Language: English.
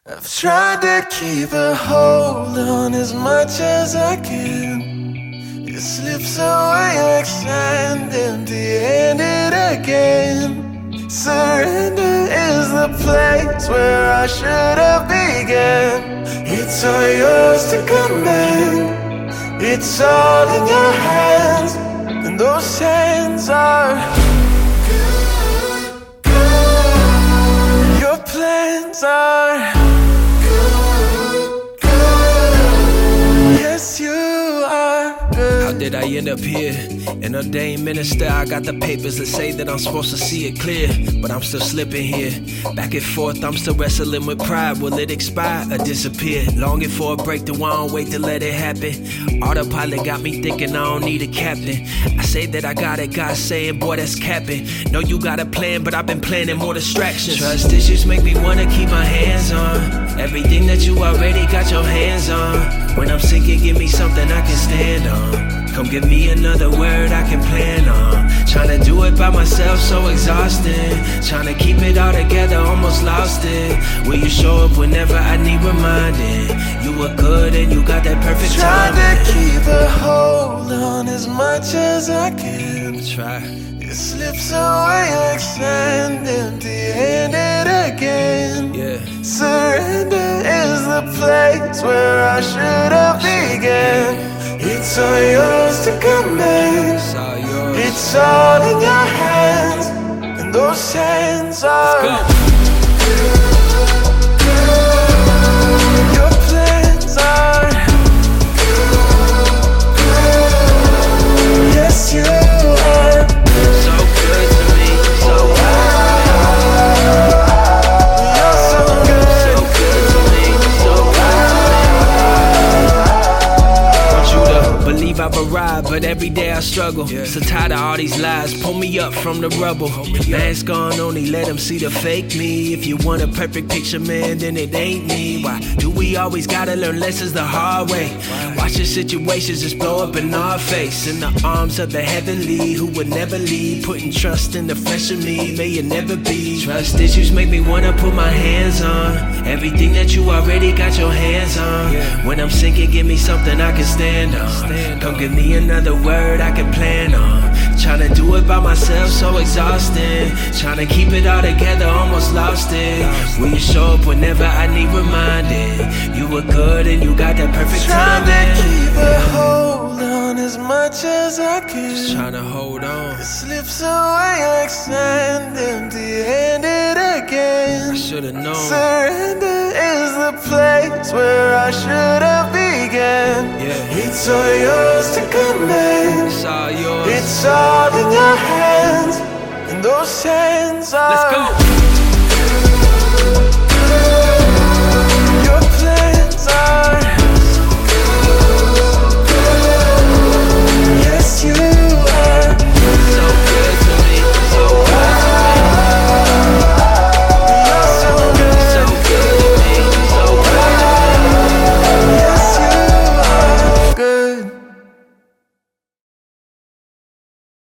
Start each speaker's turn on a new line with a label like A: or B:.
A: I've tried to keep a hold on as much as I can. It slips away like sand, empty-handed again. Surrender is the place where I should have begun. It's all yours to command. It's all in your hands, and those hands are good, good. Your plans are good, good. Yes, you are good.
B: How did I end up here? An ordained minister, I got the papers that say that I'm supposed to see it clear, but I'm still slipping here. Back and forth, I'm still wrestling with pride. Will it expire or disappear? Longing for a breakthrough, I don't wait to let it happen. Autopilot got me thinking I don't need a captain. I say that I got it, God saying, boy, that's capping. Know you got a plan, but I've been planning more distractions. Trust issues make me wanna keep my hands on everything that you already got your hands on. When I'm sinking, give me something I can stand on. Come give me another word I can plan on. Tryna do it by myself, so exhausting. Tryna keep it all together, almost lost it. Will you show up whenever I need reminding? You were good and you got that perfect
A: timing.
B: timing.
A: Trying to keep a hold on as much as I can.
B: Try.
A: It slips away like sand, empty-handed again.
B: Yeah.
A: Surrender is the place where I should have begun. It's all yours to command.
B: It's all yours.
A: It's all in your hands, and those hands are good. Your plans are good, good. Yes, you are.
B: So good to me, so
A: You're so good.
B: so good to me, so want you to believe I've arrived, but every day I struggle. So tired of all these lies, pull me up from the rubble. Mask on, only let them see the fake me. If you want a perfect picture, man, then it ain't me. Why do we always gotta learn lessons the hard way? Watch the situations just blow up in our face. In the arms of the heavenly, who would never leave. Putting trust in the flesh of me, may it never be. Trust issues make me wanna put my hands on everything that you already got your hands on. When I'm sinking, give me something I can stand on. Come give me another word I can plan on. Tryna do it by myself, so exhausting. Tryna keep it all together, almost lost it. Will you show up whenever I need reminded? You were good and you got that perfect
A: Trying to
B: timing.
A: keep a hold on as much as I can.
B: Just tryna hold on.
A: It slips away like sand, empty-handed again.
B: I should've known.
A: Surrender is the place where I should have begun.
B: Yeah.
A: It's all yours to command.
B: It's all yours.
A: It's all in your hands, and those hands are
B: Let's go.